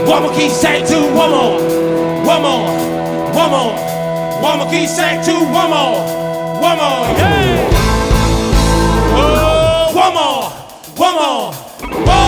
One more key, sang two, one more. One more, one more. One more key, sang two, one more. One more, yeah. Oh, one more, one more.